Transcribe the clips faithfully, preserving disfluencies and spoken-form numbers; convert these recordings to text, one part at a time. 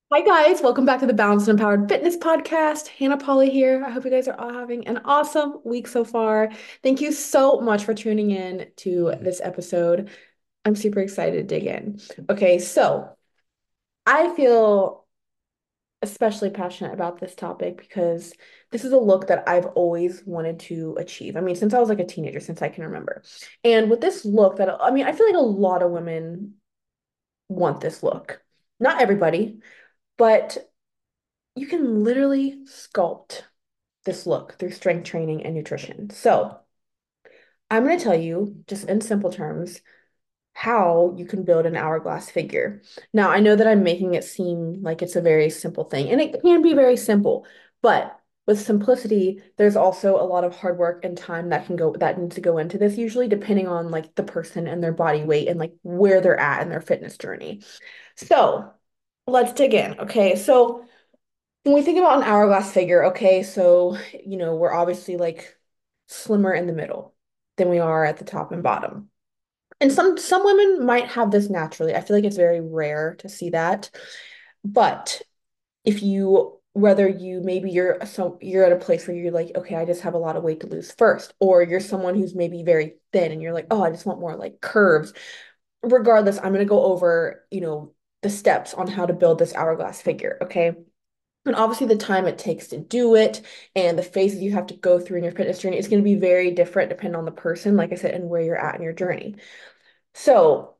Hi guys, welcome back to the Balanced and Empowered Fitness Podcast. Hannah Polly here. I hope you guys are all having an awesome week so far. Thank you so much for tuning in to this episode. I'm super excited to dig in. Okay, so I feel especially passionate about this topic because this is a look that I've always wanted to achieve. I mean, since I was like a teenager, since I can remember. And with this look that I mean, I feel like a lot of women want this look. Not everybody, but you can literally sculpt this look through strength training and nutrition. So, I'm going to tell you, just in simple terms, how you can build an hourglass figure. Now, I know that I'm making it seem like it's a very simple thing, and it can be very simple, but with simplicity, there's also a lot of hard work and time that can go that needs to go into this, usually depending on like the person and their body weight and like where they're at in their fitness journey. So, let's dig in. Okay, so when we think about an hourglass figure, okay, so, you know, we're obviously like slimmer in the middle than we are at the top and bottom. And some some women might have this naturally. I feel like it's very rare to see that. But if you whether you maybe you're so you're at a place where you're like, okay, I just have a lot of weight to lose first, or you're someone who's maybe very thin and you're like, oh, I just want more like curves. Regardless, I'm gonna go over, you know, the steps on how to build this hourglass figure, okay? And obviously, the time it takes to do it and the phases you have to go through in your fitness journey is going to be very different depending on the person, like I said, and where you're at in your journey. So,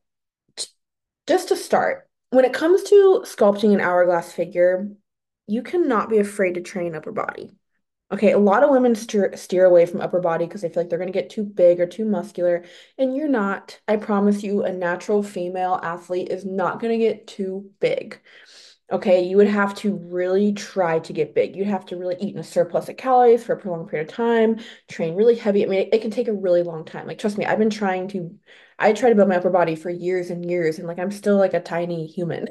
just to start, when it comes to sculpting an hourglass figure, you cannot be afraid to train upper body. Okay, a lot of women steer steer away from upper body because they feel like they're going to get too big or too muscular, and you're not. I promise you, a natural female athlete is not going to get too big. Okay, you would have to really try to get big. You'd have to really eat in a surplus of calories for a prolonged period of time, train really heavy. I mean, it, it can take a really long time. Like, trust me, I've been trying to, I try to build my upper body for years and years, and like I'm still like a tiny human.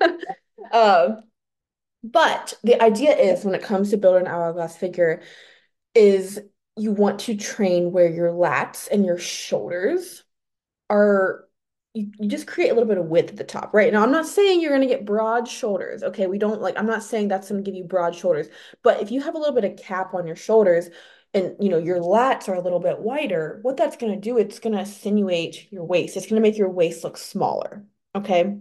Um, but the idea is when it comes to building an hourglass figure, is you want to train where your lats and your shoulders are you, you just create a little bit of width at the top, right? Now, I'm not saying you're going to get broad shoulders. Okay, we don't like, I'm not saying that's going to give you broad shoulders, but if you have a little bit of cap on your shoulders and you know your lats are a little bit wider, what that's going to do, it's going to insinuate your waist. It's going to make your waist look smaller. Okay.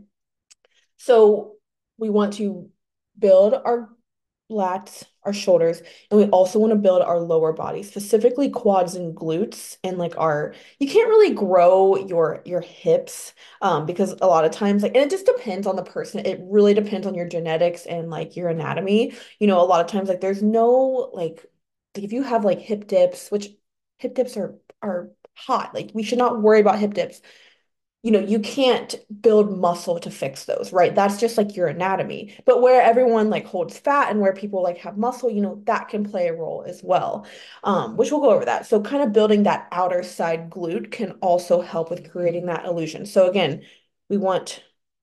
So we want to build our lats, our shoulders, and we also want to build our lower body, specifically quads and glutes, and like our you can't really grow your your hips um because a lot of times like and it just depends on the person. It really depends on your genetics and like your anatomy. You know, a lot of times like there's no like like if you have like hip dips, which hip dips are are hot. Like we should not worry about hip dips. You know, you can't build muscle to fix those, right? That's just like your anatomy. But where everyone like holds fat and where people like have muscle, you know, that can play a role as well, um, which we'll go over that. So kind of building that outer side glute can also help with creating that illusion. So again, we want,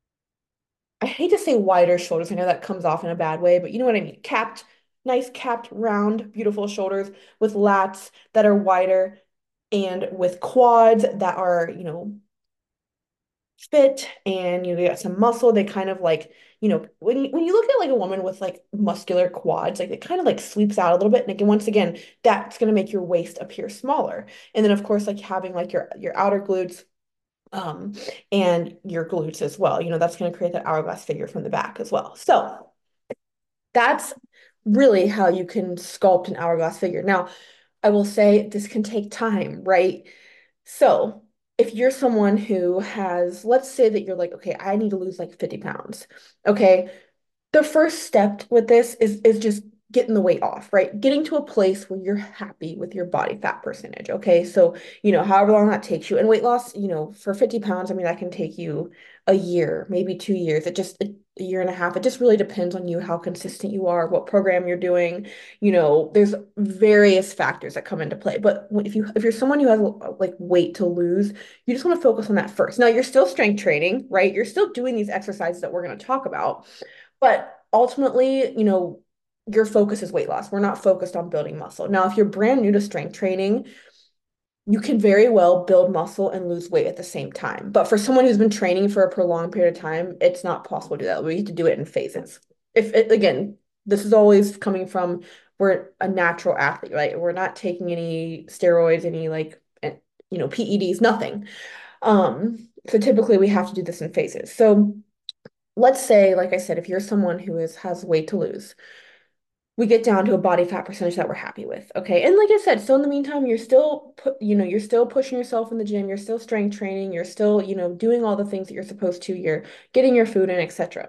I hate to say wider shoulders. I know that comes off in a bad way, but you know what I mean? Capped, nice capped, round, beautiful shoulders with lats that are wider and with quads that are, you know, fit and you know, they got some muscle. They kind of like, you know, when you, when you look at like a woman with like muscular quads, like it kind of like sweeps out a little bit. And again, once again, that's going to make your waist appear smaller. And then of course, like having like your your outer glutes um and your glutes as well. You know, that's going to create that hourglass figure from the back as well. So that's really how you can sculpt an hourglass figure. Now, I will say this can take time, right? So, if you're someone who has, let's say that you're like, okay, I need to lose like fifty pounds. Okay, the first step with this is is just getting the weight off, right? Getting to a place where you're happy with your body fat percentage. Okay. So, you know, however long that takes you. And weight loss, you know, for fifty pounds, I mean, that can take you a year, maybe two years. It just a, a year and a half. It just really depends on you, how consistent you are, what program you're doing. You know, there's various factors that come into play. But if you if you're someone who has like weight to lose, you just want to focus on that first. Now, you're still strength training, right? You're still doing these exercises that we're going to talk about. But ultimately, you know, your focus is weight loss. We're not focused on building muscle. Now, if you're brand new to strength training, you can very well build muscle and lose weight at the same time. But for someone who's been training for a prolonged period of time, it's not possible to do that. We have to do it in phases. If it, again, this is always coming from we're a natural athlete, right? We're not taking any steroids, any like, eh, you know, P E Ds, nothing. Um, so typically we have to do this in phases. So let's say, like I said, if you're someone who is has weight to lose, we get down to a body fat percentage that we're happy with. Okay. And like I said, so in the meantime, you're still put, you know, you're still pushing yourself in the gym, you're still strength training, you're still, you know, doing all the things that you're supposed to, you're getting your food in, et cetera.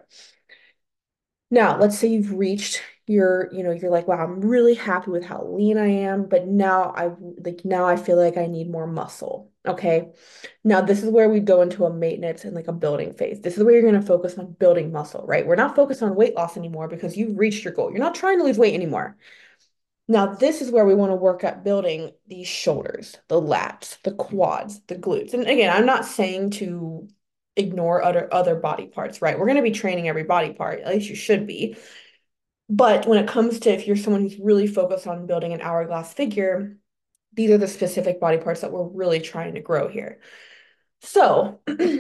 Now, let's say you've reached your, you know, you're like, wow, I'm really happy with how lean I am, but now I like now I feel like I need more muscle. Okay. Now this is where we go into a maintenance and like a building phase. This is where you're going to focus on building muscle, right? We're not focused on weight loss anymore because you've reached your goal. You're not trying to lose weight anymore. Now, this is where we want to work at building these shoulders, the lats, the quads, the glutes. And again, I'm not saying to ignore other other body parts, right? We're going to be training every body part, at least you should be. But when it comes to if you're someone who's really focused on building an hourglass figure, these are the specific body parts that we're really trying to grow here. So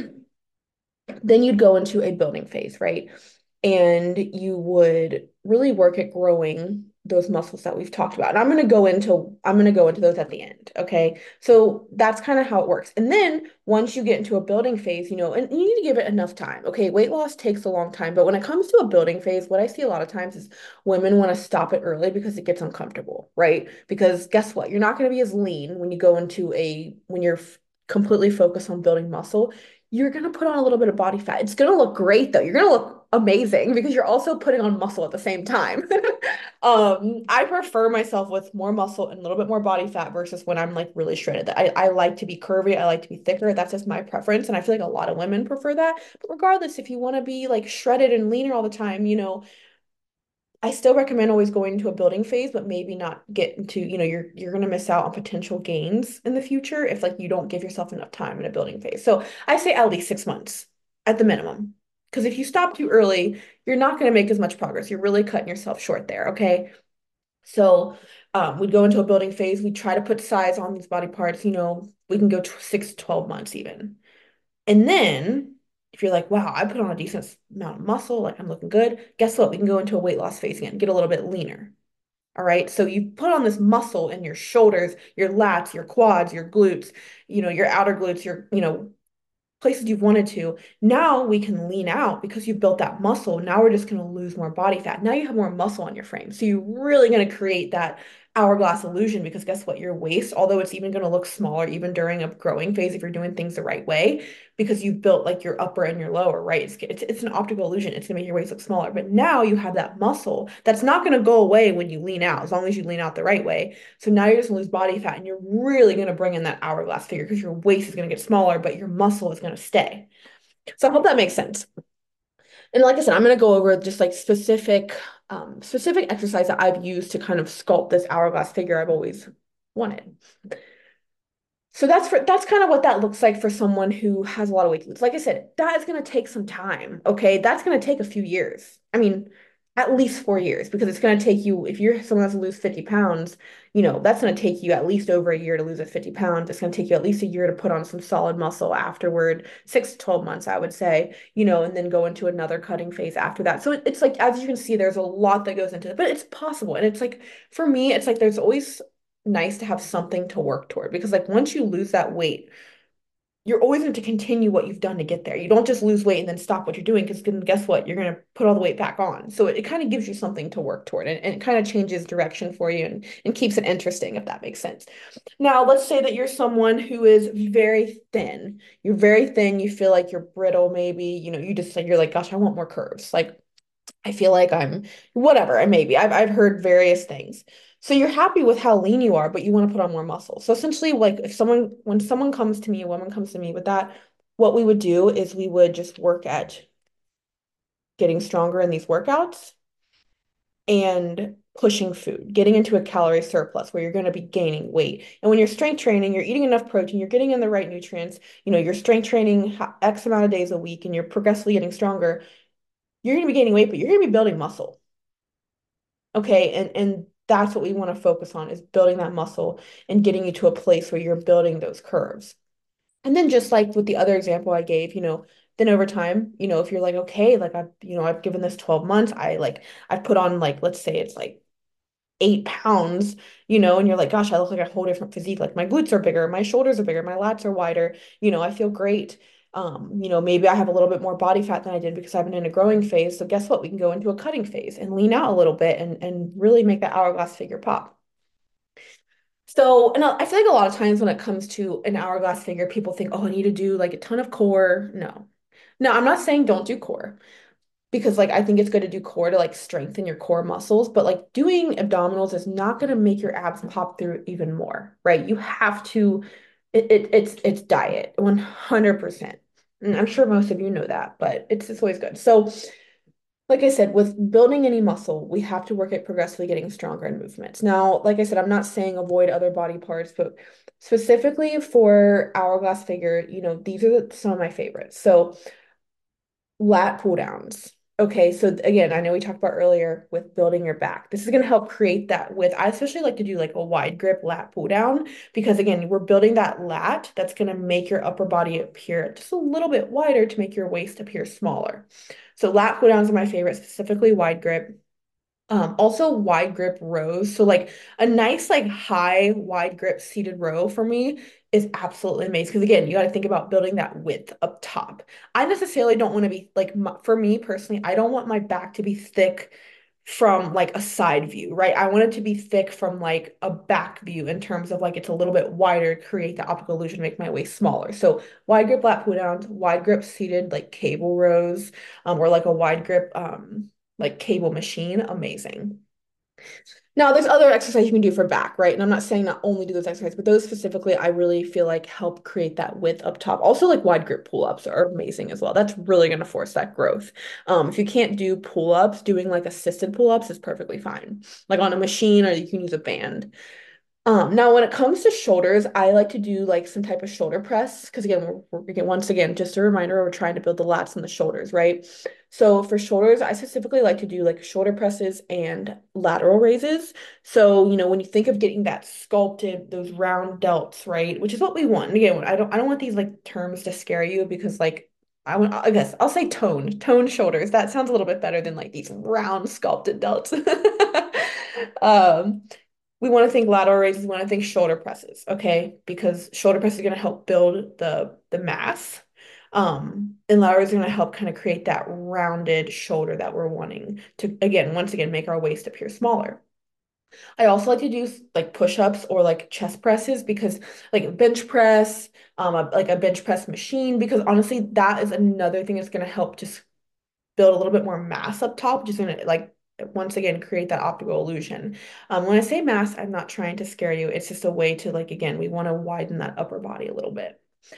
then you'd go into a building phase, right? And you would really work at growing those muscles that we've talked about. And I'm going to go into I'm going to go into those at the end, okay? So that's kind of how it works. And then once you get into a building phase, you know, and you need to give it enough time. Okay, weight loss takes a long time, but when it comes to a building phase, what I see a lot of times is women want to stop it early because it gets uncomfortable, right? Because guess what? You're not going to be as lean when you go into a when you're completely focused on building muscle. You're going to put on a little bit of body fat. It's going to look great though. You're going to look amazing because you're also putting on muscle at the same time. um, I prefer myself with more muscle and a little bit more body fat versus when I'm like really shredded. I, I like to be curvy. I like to be thicker. That's just my preference. And I feel like a lot of women prefer that. But regardless, if you want to be like shredded and leaner all the time, you know, I still recommend always going into a building phase, but maybe not get into, you know, you're you're gonna miss out on potential gains in the future if like you don't give yourself enough time in a building phase. So I say at least six months at the minimum. Because if you stop too early, you're not gonna make as much progress. You're really cutting yourself short there, okay? So um, we'd go into a building phase. We try to put size on these body parts, you know, we can go to six to twelve months even. And then if you're like, wow, I put on a decent amount of muscle, like I'm looking good, guess what? We can go into a weight loss phase again, get a little bit leaner. All right. So you put on this muscle in your shoulders, your lats, your quads, your glutes, you know, your outer glutes, your, you know, places you've wanted to. Now we can lean out because you've built that muscle. Now we're just going to lose more body fat. Now you have more muscle on your frame. So you're really going to create that hourglass illusion because guess what? Your waist, although it's even going to look smaller even during a growing phase if you're doing things the right way, because you've built like your upper and your lower, right? It's, it's, it's an optical illusion. It's going to make your waist look smaller. But now you have that muscle that's not going to go away when you lean out, as long as you lean out the right way. So now you're just going to lose body fat and you're really going to bring in that hourglass figure because your waist is going to get smaller, but your muscle is going to stay. So I hope that makes sense. And like I said, I'm going to go over just like specific, um, specific exercise that I've used to kind of sculpt this hourglass figure I've always wanted. So that's for that's kind of what that looks like for someone who has a lot of weight to lose. Like I said, that is going to take some time. Okay, that's going to take a few years. I mean, at least four years because it's going to take you. If you're someone that's to lose fifty pounds, you know that's going to take you at least over a year to lose at fifty pounds. It's going to take you at least a year to put on some solid muscle afterward. Six to twelve months, I would say. You know, and then go into another cutting phase after that. So it, it's like as you can see, there's a lot that goes into it, but it's possible. And it's like for me, it's like there's always nice to have something to work toward because like once you lose that weight, you're always going to continue what you've done to get there. You don't just lose weight and then stop what you're doing because then guess what? You're going to put all the weight back on. So it, it kind of gives you something to work toward and, and it kind of changes direction for you and, and keeps it interesting, if that makes sense. Now, let's say that you're someone who is very thin. You're very thin. You feel like you're brittle, maybe, you know, you just like, you're like, gosh, I want more curves. Like, I feel like I'm whatever, and maybe I've I've heard various things. So you're happy with how lean you are, but you want to put on more muscle. So essentially, like if someone when someone comes to me, a woman comes to me with that, what we would do is we would just work at getting stronger in these workouts and pushing food, getting into a calorie surplus where you're going to be gaining weight. And when you're strength training, you're eating enough protein, you're getting in the right nutrients, you know, you're strength training X amount of days a week and you're progressively getting stronger, you're going to be gaining weight, but you're going to be building muscle. Okay, and and that's what we want to focus on is building that muscle and getting you to a place where you're building those curves. And then just like with the other example I gave, you know, then over time, you know, if you're like, okay, like I've, you know, I've given this twelve months, I like, I've put on like, let's say it's like eight pounds, you know, and you're like, gosh, I look like a whole different physique. Like my glutes are bigger, my shoulders are bigger, my lats are wider, you know, I feel great. Um, you know, maybe I have a little bit more body fat than I did because I've been in a growing phase. So guess what? We can go into a cutting phase and lean out a little bit and and really make that hourglass figure pop. So, and I feel like a lot of times when it comes to an hourglass figure, people think, oh, I need to do like a ton of core. No. No, I'm not saying don't do core because like I think it's good to do core to like strengthen your core muscles, but like doing abdominals is not going to make your abs pop through even more, right? You have to it, it it's it's diet one hundred percent. And I'm sure most of you know that, but it's it's always good. So, like I said, with building any muscle, we have to work at progressively getting stronger in movements. Now, like I said, I'm not saying avoid other body parts, but specifically for hourglass figure, you know, these are the, some of my favorites. So lat pull downs. Okay, so again, I know we talked about earlier with building your back. This is going to help create that width. I especially like to do like a wide grip lat pull down because again, we're building that lat that's going to make your upper body appear just a little bit wider to make your waist appear smaller. So lat pull downs are my favorite, specifically wide grip. Um, also wide grip rows. So like a nice like high wide grip seated row for me is absolutely amazing. Because again, you got to think about building that width up top. I necessarily don't want to be like my, for me personally, I don't want my back to be thick from like a side view, right? I want it to be thick from like a back view in terms of like it's a little bit wider, create the optical illusion, make my waist smaller. So wide grip lat pull downs, wide grip seated like cable rows, um, or like a wide grip um like cable machine, amazing. Now, there's other exercise you can do for back, right? And I'm not saying not only do those exercises, but those specifically, I really feel like help create that width up top. Also, like wide grip pull-ups are amazing as well. That's really going to force that growth. Um, if you can't do pull-ups, doing like assisted pull-ups is perfectly fine. Like on a machine, or you can use a band. Um, now when it comes to shoulders, I like to do like some type of shoulder press because again, we're, we're again, once again, just a reminder, we're trying to build the lats and the shoulders, right? So for shoulders, I specifically like to do like shoulder presses and lateral raises. So, you know, when you think of getting that sculpted, those round delts, right? Which is what we want. And again, I don't I don't want these like terms to scare you because like I want I guess I'll say toned, toned shoulders. That sounds a little bit better than like these round sculpted delts. Um, we want to think lateral raises, we want to think shoulder presses, okay? Because shoulder press is going to help build the the mass. Um, and lateral raises are going to help kind of create that rounded shoulder that we're wanting to, again, once again, make our waist appear smaller. I also like to do like push-ups or like chest presses because like bench press, um, a, like a bench press machine, because honestly, that is another thing that's going to help just build a little bit more mass up top, which is going to like once again create that optical illusion. Um, when I say mass, I'm not trying to scare you. It's just a way to like again, we want to widen that upper body a little bit.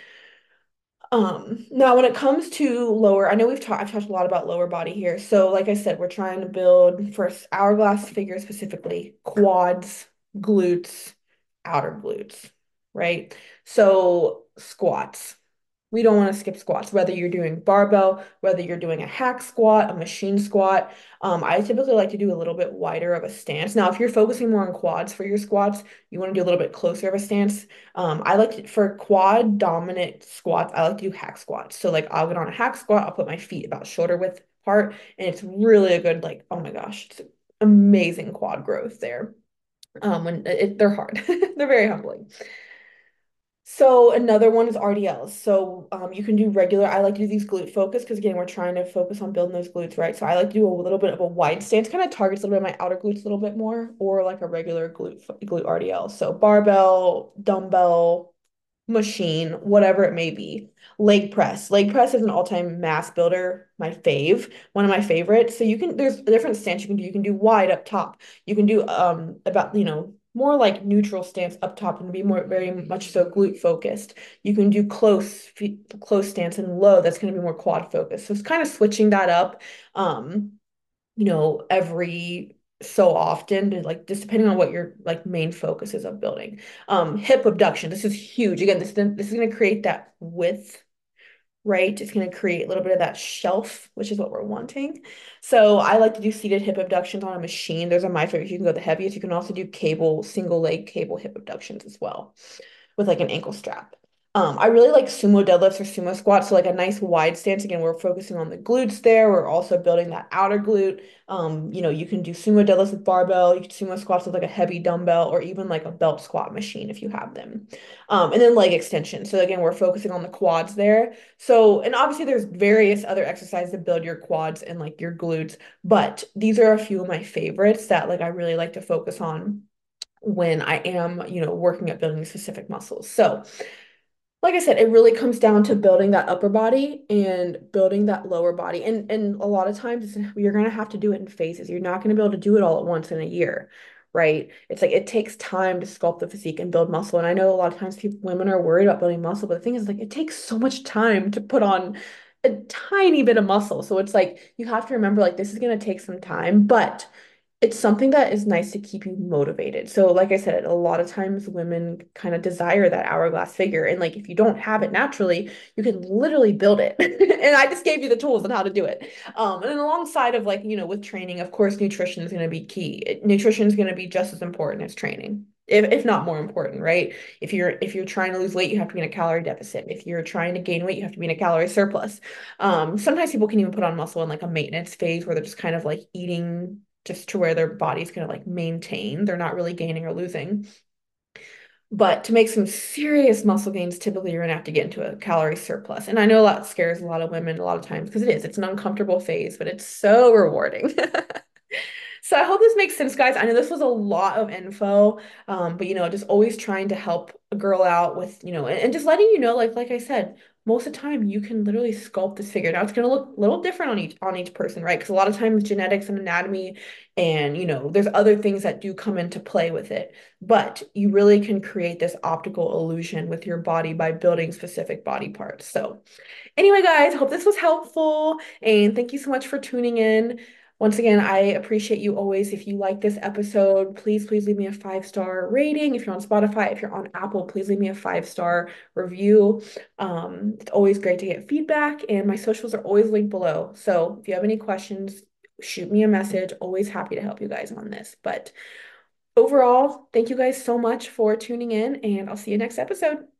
Um, now when it comes to lower, I know we've talked I've talked a lot about lower body here. So like I said, we're trying to build for hourglass figure specifically quads, glutes, outer glutes, right? So squats. We don't want to skip squats, whether you're doing barbell, whether you're doing a hack squat, a machine squat. Um, I typically like to do a little bit wider of a stance. Now, if you're focusing more on quads for your squats, you want to do a little bit closer of a stance. Um, I like to, for quad dominant squats, I like to do hack squats. So like I'll get on a hack squat, I'll put my feet about shoulder width apart, and it's really a good, like, oh my gosh, it's amazing quad growth there. Um, when it, they're hard, they're very humbling. So another one is R D Ls. So um, you can do regular. I like to do these glute focus because again, we're trying to focus on building those glutes, right? So I like to do a little bit of a wide stance, kind of targets a little bit of my outer glutes a little bit more, or like a regular glute glute R D L. So barbell, dumbbell, machine, whatever it may be. Leg press. Leg press is an all-time mass builder, my fave, one of my favorites. So you can, there's a different stance you can do. You can do wide up top. You can do um about, you know, more like neutral stance up top and be more very much so glute focused. You can do close close stance and low. That's going to be more quad focused. So it's kind of switching that up. Um, you know, every so often to like just depending on what your like main focus is of building. Um, hip abduction. This is huge. Again, this this is going to create that width, right? It's going to create a little bit of that shelf, which is what we're wanting. So I like to do seated hip abductions on a machine. Those are my favorites. You can go the heaviest. You can also do cable, single leg cable hip abductions as well with like an ankle strap. Um, I really like sumo deadlifts or sumo squats. So like a nice wide stance. Again, we're focusing on the glutes there. We're also building that outer glute. Um, you know, you can do sumo deadlifts with barbell, you can sumo squats with like a heavy dumbbell or even like a belt squat machine if you have them. Um, and then leg extension. So again, we're focusing on the quads there. So, and obviously there's various other exercises to build your quads and like your glutes, but these are a few of my favorites that like I really like to focus on when I am, you know, working at building specific muscles. So, like I said, it really comes down to building that upper body and building that lower body. And and a lot of times it's- you're gonna have to do it in phases. You're not gonna be able to do it all at once in a year, right? It's like it takes time to sculpt the physique and build muscle. And I know a lot of times people, women are worried about building muscle, but the thing is like it takes so much time to put on a tiny bit of muscle. So it's like you have to remember like this is gonna take some time, but it's something that is nice to keep you motivated. So, like I said, a lot of times women kind of desire that hourglass figure. And like if you don't have it naturally, you can literally build it. And I just gave you the tools on how to do it. Um, and then alongside of like, you know, with training, of course, nutrition is going to be key. It- Nutrition is going to be just as important as training. If, if not more important, right? If you're if you're trying to lose weight, you have to be in a calorie deficit. If you're trying to gain weight, you have to be in a calorie surplus. Um, sometimes people can even put on muscle in like a maintenance phase where they're just kind of like eating just to where their body's gonna like maintain. They're not really gaining or losing. But to make some serious muscle gains, typically you're gonna have to get into a calorie surplus. And I know that scares a lot of women a lot of times because it is. It's an uncomfortable phase, but it's so rewarding. So I hope this makes sense, guys. I know this was a lot of info, um, but you know, just always trying to help a girl out with, you know, and, and just letting you know, like like I said, most of the time you can literally sculpt this figure. Now it's gonna look a little different on each on each person, right? Because a lot of times genetics and anatomy and you know, there's other things that do come into play with it. But you really can create this optical illusion with your body by building specific body parts. So anyway, guys, hope this was helpful and thank you so much for tuning in. Once again, I appreciate you always. If you like this episode, please, please leave me a five star rating. If you're on Spotify, if you're on Apple, please leave me a five star review. Um, it's always great to get feedback, and my socials are always linked below. So if you have any questions, shoot me a message. Always happy to help you guys on this. But overall, thank you guys so much for tuning in, and I'll see you next episode.